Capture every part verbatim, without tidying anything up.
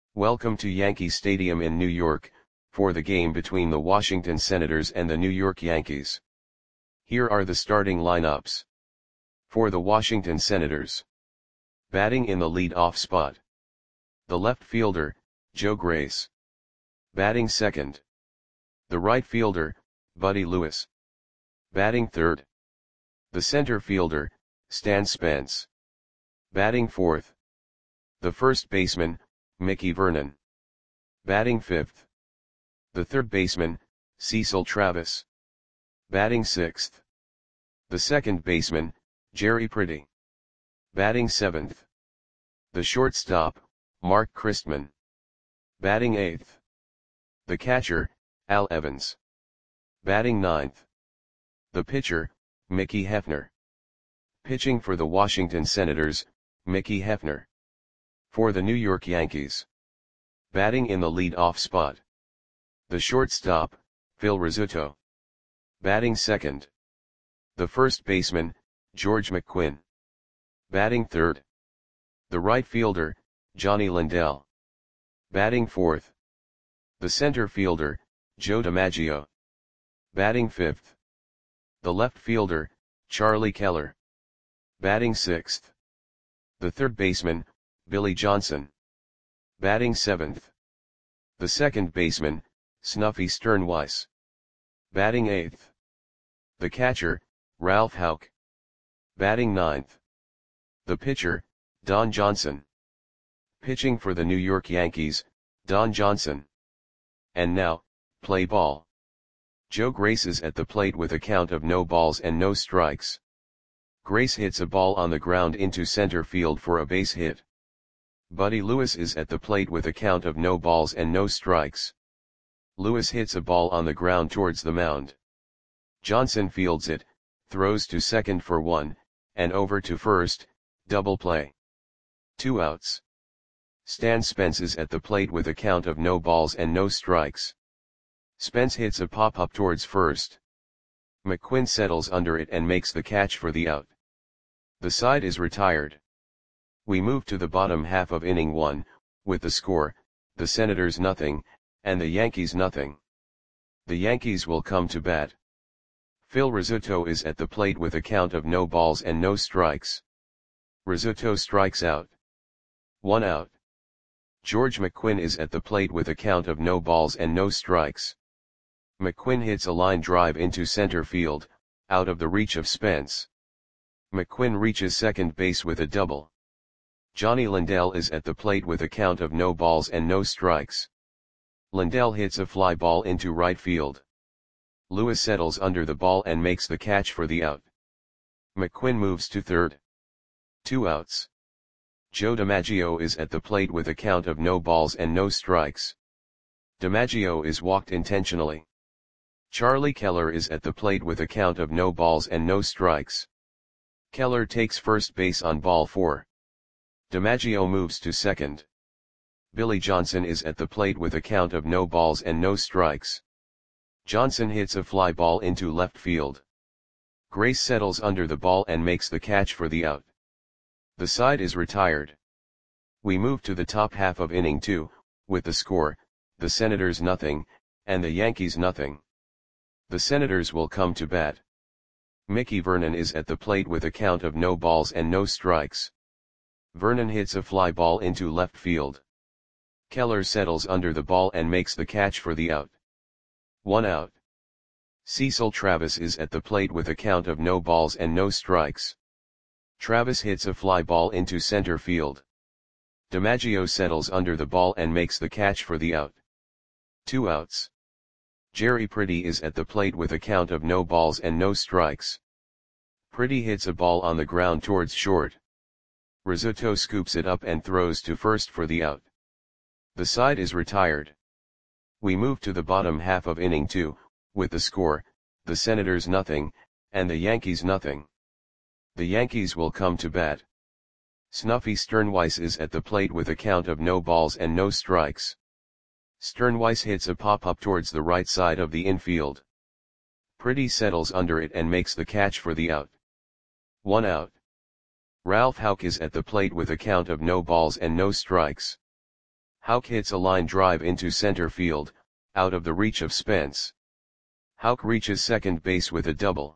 Welcome to Yankee Stadium in New York, for the game between the Washington Senators and the New York Yankees. Here are the starting lineups. For the Washington Senators. Batting in the lead-off spot. The left fielder, Joe Grace. Batting second. The right fielder, Buddy Lewis. Batting third. The center fielder, Stan Spence. Batting fourth. The first baseman, Mickey Vernon. Batting fifth. The third baseman, Cecil Travis. Batting sixth. The second baseman, Jerry Pretty. Batting seventh. The shortstop, Mark Christman. Batting eighth. The catcher, Al Evans. Batting ninth. The pitcher, Mickey Hefner. Pitching for the Washington Senators, Mickey Hefner. For the New York Yankees. Batting in the lead-off spot. The shortstop, Phil Rizzuto. Batting second. The first baseman, George McQuinn. Batting third. The right fielder, Johnny Lindell. Batting fourth. The center fielder, Joe DiMaggio. Batting fifth. The left fielder, Charlie Keller. Batting sixth. The third baseman, Billy Johnson. Batting seventh. The second baseman, Snuffy Sternweiss. Batting eighth. The catcher, Ralph Houck. Batting ninth. The pitcher, Don Johnson. Pitching for the New York Yankees, Don Johnson. And now, play ball. Joe Grace is at the plate with a count of no balls and no strikes. Grace hits a ball on the ground into center field for a base hit. Buddy Lewis is at the plate with a count of no balls and no strikes. Lewis hits a ball on the ground towards the mound. Johnson fields it, throws to second for one, and over to first, double play. Two outs. Stan Spence is at the plate with a count of no balls and no strikes. Spence hits a pop-up towards first. McQuinn settles under it and makes the catch for the out. The side is retired. We move to the bottom half of inning one, with the score, the Senators nothing, and the Yankees nothing. The Yankees will come to bat. Phil Rizzuto is at the plate with a count of no balls and no strikes. Rizzuto strikes out. One out. George McQuinn is at the plate with a count of no balls and no strikes. McQuinn hits a line drive into center field, out of the reach of Spence. McQuinn reaches second base with a double. Johnny Lindell is at the plate with a count of no balls and no strikes. Lindell hits a fly ball into right field. Lewis settles under the ball and makes the catch for the out. McQuinn moves to third. Two outs. Joe DiMaggio is at the plate with a count of no balls and no strikes. DiMaggio is walked intentionally. Charlie Keller is at the plate with a count of no balls and no strikes. Keller takes first base on ball four. DiMaggio moves to second. Billy Johnson is at the plate with a count of no balls and no strikes. Johnson hits a fly ball into left field. Grace settles under the ball and makes the catch for the out. The side is retired. We move to the top half of inning two, with the score, the Senators nothing, and the Yankees nothing. The Senators will come to bat. Mickey Vernon is at the plate with a count of no balls and no strikes. Vernon hits a fly ball into left field. Keller settles under the ball and makes the catch for the out. One out. Cecil Travis is at the plate with a count of no balls and no strikes. Travis hits a fly ball into center field. DiMaggio settles under the ball and makes the catch for the out. Two outs. Jerry Pretty is at the plate with a count of no balls and no strikes. Pretty hits a ball on the ground towards short. Rizzuto scoops it up and throws to first for the out. The side is retired. We move to the bottom half of inning two, with the score, the Senators nothing, and the Yankees nothing. The Yankees will come to bat. Snuffy Sternweiss is at the plate with a count of no balls and no strikes. Sternweiss hits a pop-up towards the right side of the infield. Pretty settles under it and makes the catch for the out. One out. Ralph Houck is at the plate with a count of no balls and no strikes. Houck hits a line drive into center field, out of the reach of Spence. Houck reaches second base with a double.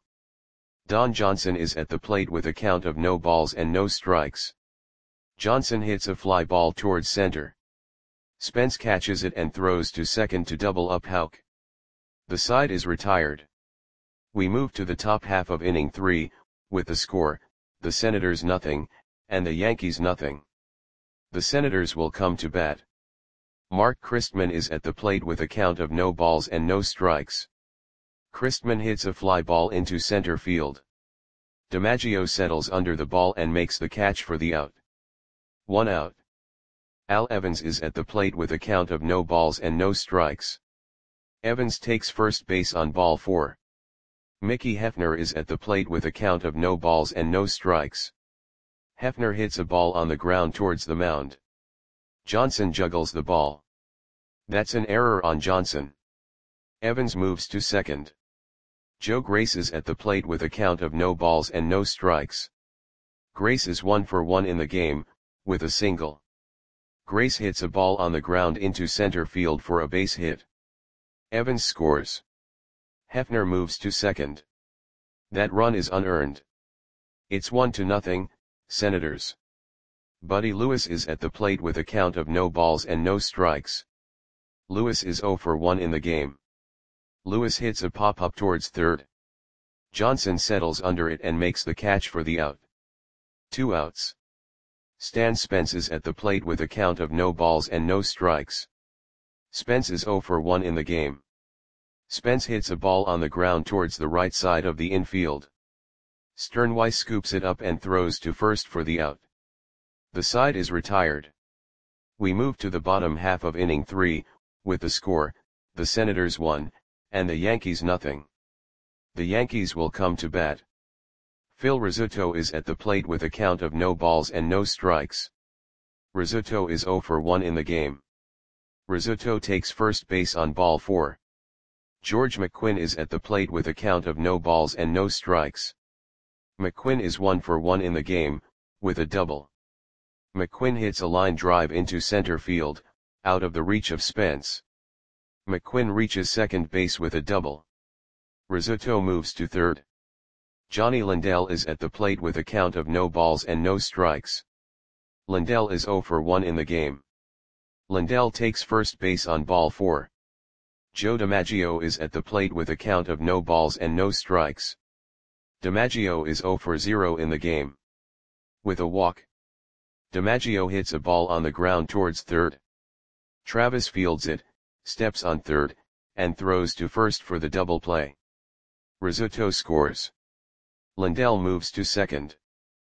Don Johnson is at the plate with a count of no balls and no strikes. Johnson hits a fly ball towards center. Spence catches it and throws to second to double up Houck. The side is retired. We move to the top half of inning three, with the score, the Senators nothing, and the Yankees nothing. The Senators will come to bat. Mark Christman is at the plate with a count of no balls and no strikes. Christman hits a fly ball into center field. DiMaggio settles under the ball and makes the catch for the out. One out. Al Evans is at the plate with a count of no balls and no strikes. Evans takes first base on ball four. Mickey Hefner is at the plate with a count of no balls and no strikes. Hefner hits a ball on the ground towards the mound. Johnson juggles the ball. That's an error on Johnson. Evans moves to second. Joe Grace is at the plate with a count of no balls and no strikes. Grace is one for one in the game, with a single. Grace hits a ball on the ground into center field for a base hit. Evans scores. Hefner moves to second. That run is unearned. It's one to nothing, Senators. Buddy Lewis is at the plate with a count of no balls and no strikes. Lewis is zero for one in the game. Lewis hits a pop-up towards third. Johnson settles under it and makes the catch for the out. Two outs. Stan Spence is at the plate with a count of no balls and no strikes. Spence is zero for one in the game. Spence hits a ball on the ground towards the right side of the infield. Sternweiss scoops it up and throws to first for the out. The side is retired. We move to the bottom half of inning three, with the score, the Senators one, and the Yankees nothing. The Yankees will come to bat. Phil Rizzuto is at the plate with a count of no balls and no strikes. Rizzuto is zero for one in the game. Rizzuto takes first base on ball four. George McQuinn is at the plate with a count of no balls and no strikes. McQuinn is one for one in the game, with a double. McQuinn hits a line drive into center field, out of the reach of Spence. McQuinn reaches second base with a double. Rizzuto moves to third. Johnny Lindell is at the plate with a count of no balls and no strikes. Lindell is zero for one in the game. Lindell takes first base on ball four. Joe DiMaggio is at the plate with a count of no balls and no strikes. DiMaggio is zero for zero in the game. With a walk. DiMaggio hits a ball on the ground towards third. Travis fields it, steps on third, and throws to first for the double play. Rizzuto scores. Lindell moves to second.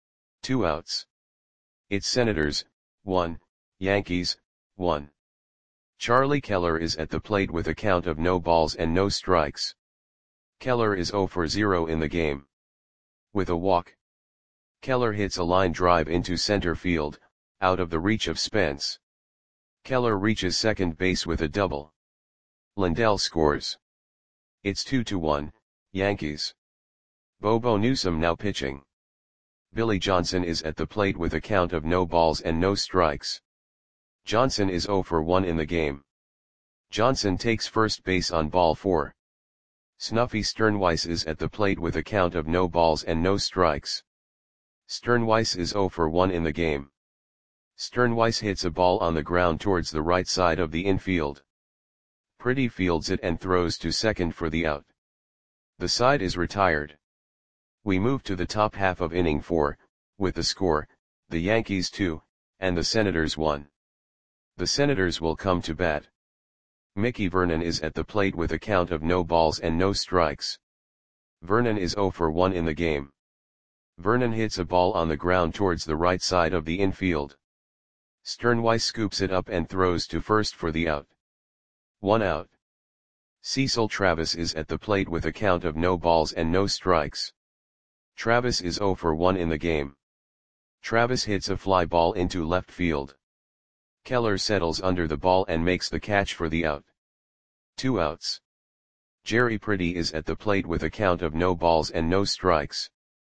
Two outs. It's Senators, one, Yankees, one. Charlie Keller is at the plate with a count of no balls and no strikes. Keller is zero for zero in the game. With a walk. Keller hits a line drive into center field, out of the reach of Spence. Keller reaches second base with a double. Lindell scores. It's two to one, Yankees. Bobo Newsom now pitching. Billy Johnson is at the plate with a count of no balls and no strikes. Johnson is zero for one in the game. Johnson takes first base on ball four. Snuffy Sternweiss is at the plate with a count of no balls and no strikes. Sternweiss is zero for one in the game. Sternweiss hits a ball on the ground towards the right side of the infield. Pretty fields it and throws to second for the out. The side is retired. We move to the top half of inning four, with the score, the Yankees two, and the Senators one. The Senators will come to bat. Mickey Vernon is at the plate with a count of no balls and no strikes. Vernon is zero for one in the game. Vernon hits a ball on the ground towards the right side of the infield. Sternweiss scoops it up and throws to first for the out. One out. Cecil Travis is at the plate with a count of no balls and no strikes. Travis is zero for one in the game. Travis hits a fly ball into left field. Keller settles under the ball and makes the catch for the out. Two outs. Jerry Pretty is at the plate with a count of no balls and no strikes.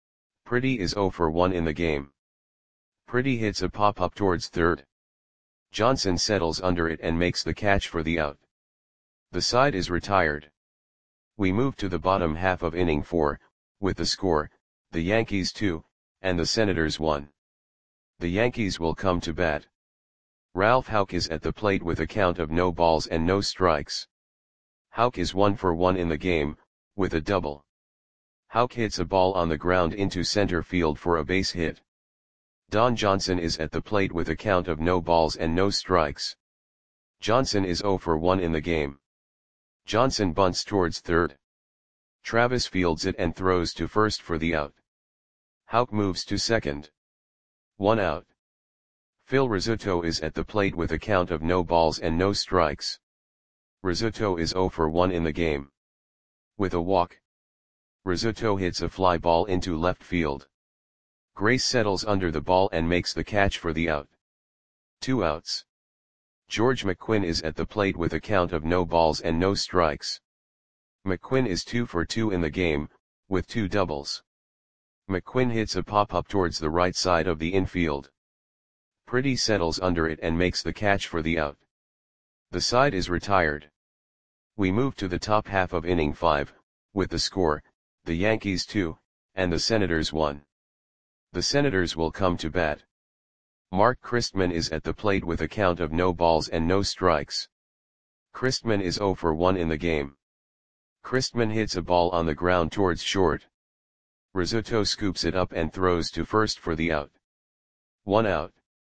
Pretty is zero for one in the game. Pretty hits a pop-up towards third. Johnson settles under it and makes the catch for the out. The side is retired. We move to the bottom half of inning four, with the score, the Yankees two, and the Senators one. The Yankees will come to bat. Ralph Houck is at the plate with a count of no balls and no strikes. Houck is one for one in the game, with a double. Houck hits a ball on the ground into center field for a base hit. Don Johnson is at the plate with a count of no balls and no strikes. Johnson is zero for one in the game. Johnson bunts towards third. Travis fields it and throws to first for the out. Houck moves to second. One out. Phil Rizzuto is at the plate with a count of no balls and no strikes. Rizzuto is zero for one in the game. With a walk, Rizzuto hits a fly ball into left field. Grace settles under the ball and makes the catch for the out. Two outs. George McQuinn is at the plate with a count of no balls and no strikes. McQuinn is two for two in the game, with two doubles. McQuinn hits a pop-up towards the right side of the infield. Pretty settles under it and makes the catch for the out. The side is retired. We move to the top half of inning five, with the score, the Yankees two, and the Senators one. The Senators will come to bat. Mark Christman is at the plate with a count of no balls and no strikes. Christman is zero for one in the game. Christman hits a ball on the ground towards short. Rizzuto scoops it up and throws to first for the out. One out.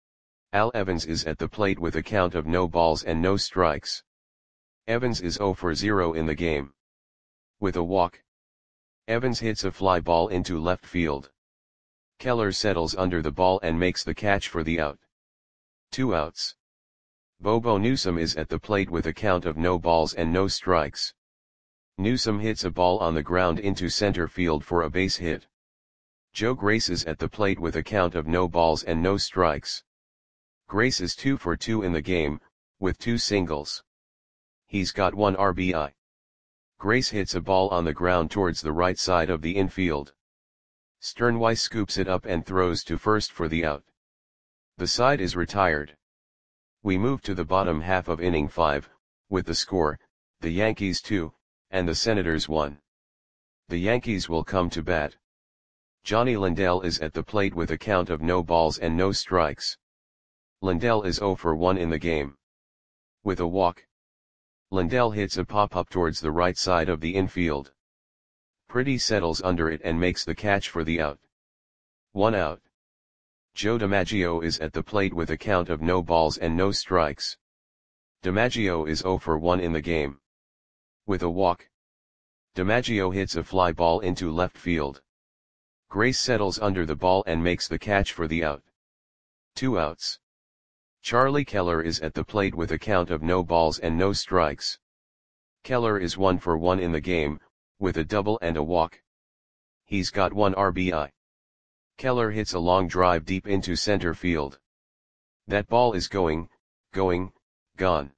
Al Evans is at the plate with a count of no balls and no strikes. Evans is zero for zero in the game. With a walk, Evans hits a fly ball into left field. Keller settles under the ball and makes the catch for the out. Two outs. Bobo Newsom is at the plate with a count of no balls and no strikes. Newsom hits a ball on the ground into center field for a base hit. Joe Grace is at the plate with a count of no balls and no strikes. Grace is two for two in the game, with two singles. He's got one R B I. Grace hits a ball on the ground towards the right side of the infield. Sternweiss scoops it up and throws to first for the out. The side is retired. We move to the bottom half of inning five, with the score, the Yankees two, and the Senators one. The Yankees will come to bat. Johnny Lindell is at the plate with a count of no balls and no strikes. Lindell is zero for one in the game. With a walk, Lindell hits a pop-up towards the right side of the infield. Pretty settles under it and makes the catch for the out. One out. Joe DiMaggio is at the plate with a count of no balls and no strikes. DiMaggio is zero for one in the game. With a walk, DiMaggio hits a fly ball into left field. Grace settles under the ball and makes the catch for the out. Two outs. Charlie Keller is at the plate with a count of no balls and no strikes. Keller is one for one in the game, with a double and a walk. He's got one R B I. Keller hits a long drive deep into center field. That ball is going, going, gone.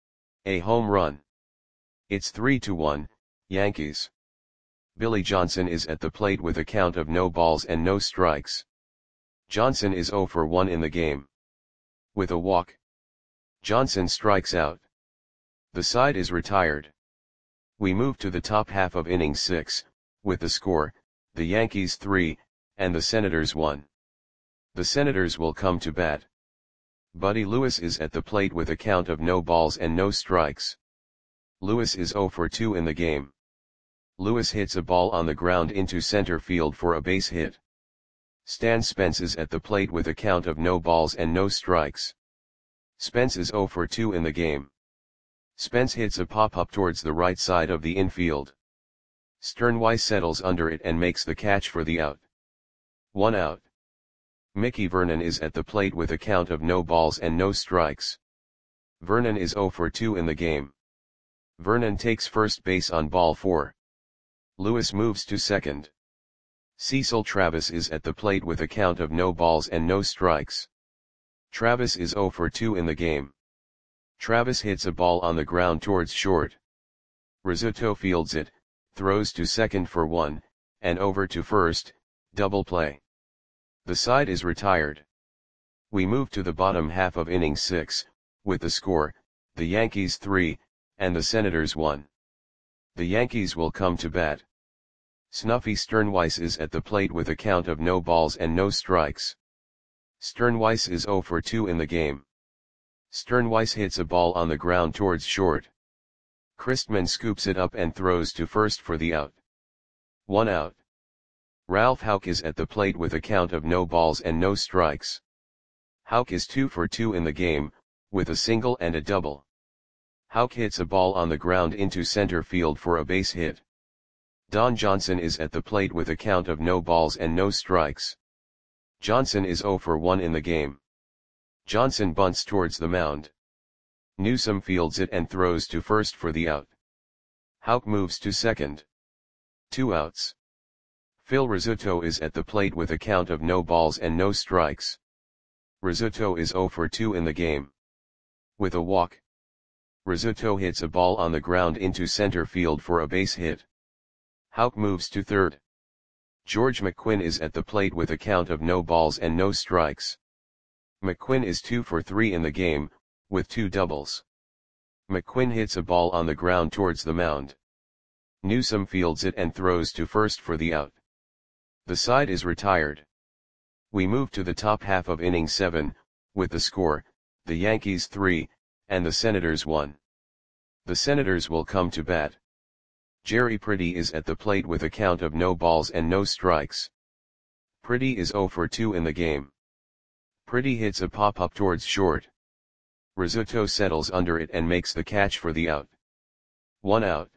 A home run. It's three to one, Yankees. Billy Johnson is at the plate with a count of no balls and no strikes. Johnson is zero for one in the game. With a walk, Johnson strikes out. The side is retired. We move to the top half of inning six, with the score, the Yankees three, and the Senators one. The Senators will come to bat. Buddy Lewis is at the plate with a count of no balls and no strikes. Lewis is zero for two in the game. Lewis hits a ball on the ground into center field for a base hit. Stan Spence is at the plate with a count of no balls and no strikes. Spence is zero for two in the game. Spence hits a pop-up towards the right side of the infield. Sternweiss settles under it and makes the catch for the out. One out. Mickey Vernon is at the plate with a count of no balls and no strikes. Vernon is zero for two in the game. Vernon takes first base on ball four. Lewis moves to second. Cecil Travis is at the plate with a count of no balls and no strikes. Travis is zero for two in the game. Travis hits a ball on the ground towards short. Rizzuto fields it, throws to second for one, and over to first, double play. The side is retired. We move to the bottom half of inning six, with the score, the Yankees three, and the Senators one. The Yankees will come to bat. Snuffy Sternweiss is at the plate with a count of no balls and no strikes. Sternweiss is zero for two in the game. Sternweiss hits a ball on the ground towards short. Christman scoops it up and throws to first for the out. One out. Ralph Houck is at the plate with a count of no balls and no strikes. Houck is two for two in the game, with a single and a double. Houck hits a ball on the ground into center field for a base hit. Don Johnson is at the plate with a count of no balls and no strikes. Johnson is zero for one in the game. Johnson bunts towards the mound. Newsome fields it and throws to first for the out. Houck moves to second. Two outs. Phil Rizzuto is at the plate with a count of no balls and no strikes. Rizzuto is zero for two in the game. With a walk. Rizzuto hits a ball on the ground into center field for a base hit. Houck moves to third. George McQuinn is at the plate with a count of no balls and no strikes. McQuinn is two for three in the game, with two doubles. McQuinn hits a ball on the ground towards the mound. Newsome fields it and throws to first for the out. The side is retired. We move to the top half of inning seven, with the score, the Yankees three, and the Senators one. The Senators will come to bat. Jerry Pretty is at the plate with a count of no balls and no strikes. Pretty is zero for two in the game. Pretty hits a pop-up towards short. Rizzuto settles under it and makes the catch for the out. One out.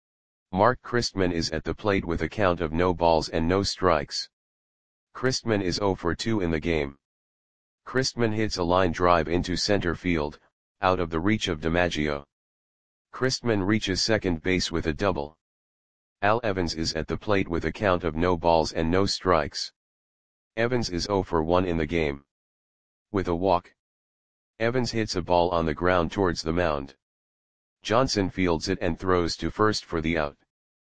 Mark Christman is at the plate with a count of no balls and no strikes. Christman is zero for two in the game. Christman hits a line drive into center field, out of the reach of DiMaggio. Christman reaches second base with a double. Al Evans is at the plate with a count of no balls and no strikes. Evans is zero for one in the game. With a walk. Evans hits a ball on the ground towards the mound. Johnson fields it and throws to first for the out.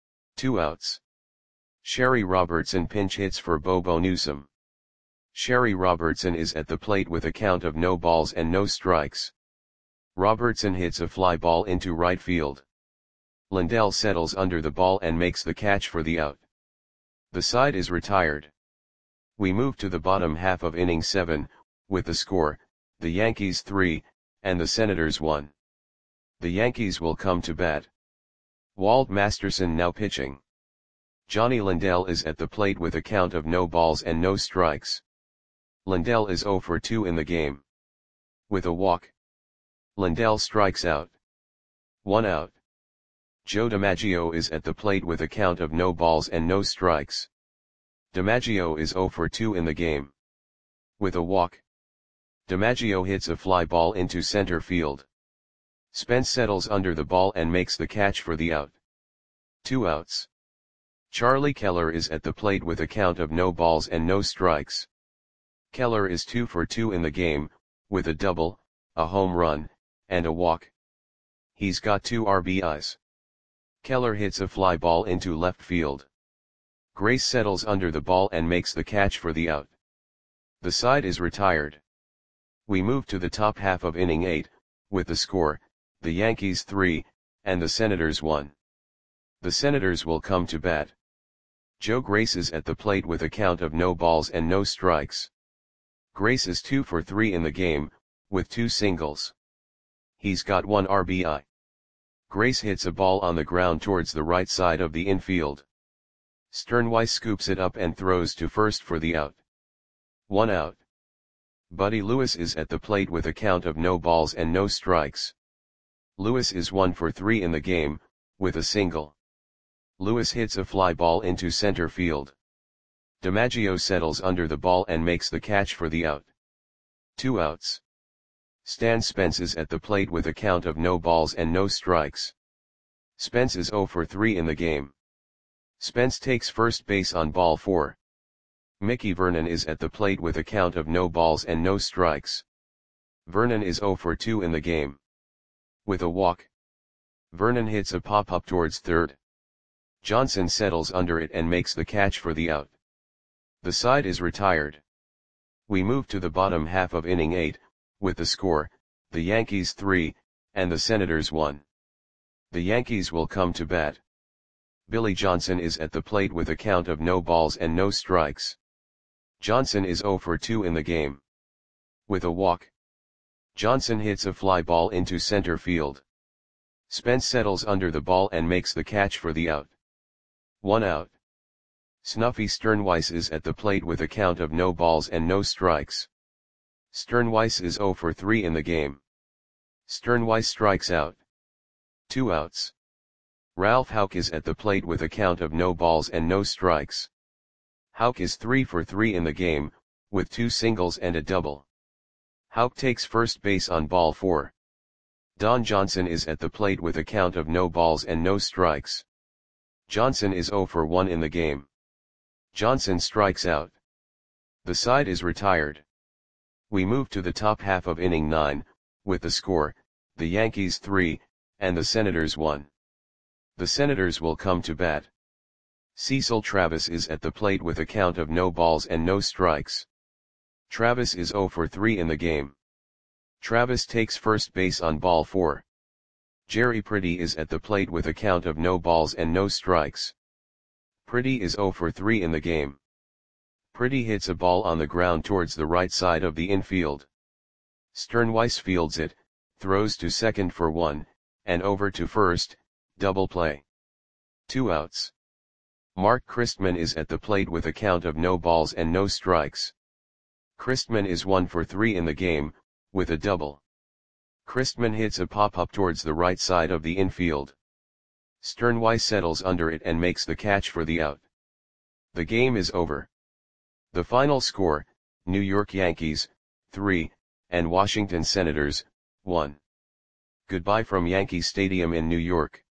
Two outs. Sherry Robertson pinch hits for Bobo Newsome. Sherry Robertson is at the plate with a count of no balls and no strikes. Robertson hits a fly ball into right field. Lindell settles under the ball and makes the catch for the out. The side is retired. We move to the bottom half of inning seven, with the score, the Yankees three, and the Senators one. The Yankees will come to bat. Walt Masterson now pitching. Johnny Lindell is at the plate with a count of no balls and no strikes. Lindell is zero for two in the game. With a walk. Lindell strikes out. One out. Joe DiMaggio is at the plate with a count of no balls and no strikes. DiMaggio is zero for two in the game. With a walk. DiMaggio hits a fly ball into center field. Spence settles under the ball and makes the catch for the out. Two outs. Charlie Keller is at the plate with a count of no balls and no strikes. Keller is two for two in the game, with a double, a home run, and a walk. He's got two R B Is. Keller hits a fly ball into left field. Grace settles under the ball and makes the catch for the out. The side is retired. We move to the top half of inning eight, with the score, the Yankees three, and the Senators one. The Senators will come to bat. Joe Grace is at the plate with a count of no balls and no strikes. Grace is two for three in the game, with two singles. He's got one R B I. Grace hits a ball on the ground towards the right side of the infield. Sternweiss scoops it up and throws to first for the out. One out. Buddy Lewis is at the plate with a count of no balls and no strikes. Lewis is one for three in the game, with a single. Lewis hits a fly ball into center field. DiMaggio settles under the ball and makes the catch for the out. Two outs. Stan Spence is at the plate with a count of no balls and no strikes. Spence is zero for three in the game. Spence takes first base on ball four. Mickey Vernon is at the plate with a count of no balls and no strikes. Vernon is zero for two in the game. With a walk. Vernon hits a pop-up towards third. Johnson settles under it and makes the catch for the out. The side is retired. We move to the bottom half of inning eight, with the score, the Yankees three, and the Senators one. The Yankees will come to bat. Billy Johnson is at the plate with a count of no balls and no strikes. Johnson is oh for two in the game. With a walk, Johnson hits a fly ball into center field. Spence settles under the ball and makes the catch for the out. One out. Snuffy Sternweiss is at the plate with a count of no balls and no strikes. Sternweiss is oh for three in the game. Sternweiss strikes out. Two outs. Ralph Houck is at the plate with a count of no balls and no strikes. Houck is three for three in the game, with two singles and a double. Houck takes first base on ball four. Don Johnson is at the plate with a count of no balls and no strikes. Johnson is oh for one in the game. Johnson strikes out. The side is retired. We move to the top half of inning nine, with the score, the Yankees three, and the Senators one. The Senators will come to bat. Cecil Travis is at the plate with a count of no balls and no strikes. Travis is oh for three in the game. Travis takes first base on ball four. Jerry Pretty is at the plate with a count of no balls and no strikes. Pretty is oh for three in the game. Pretty hits a ball on the ground towards the right side of the infield. Sternweiss fields it, throws to second for one, and over to first, double play. Two outs. Mark Christman is at the plate with a count of no balls and no strikes. Christman is one for three in the game, with a double. Christman hits a pop-up towards the right side of the infield. Sternweiss settles under it and makes the catch for the out. The game is over. The final score, New York Yankees, three, and Washington Senators, one. Goodbye from Yankee Stadium in New York.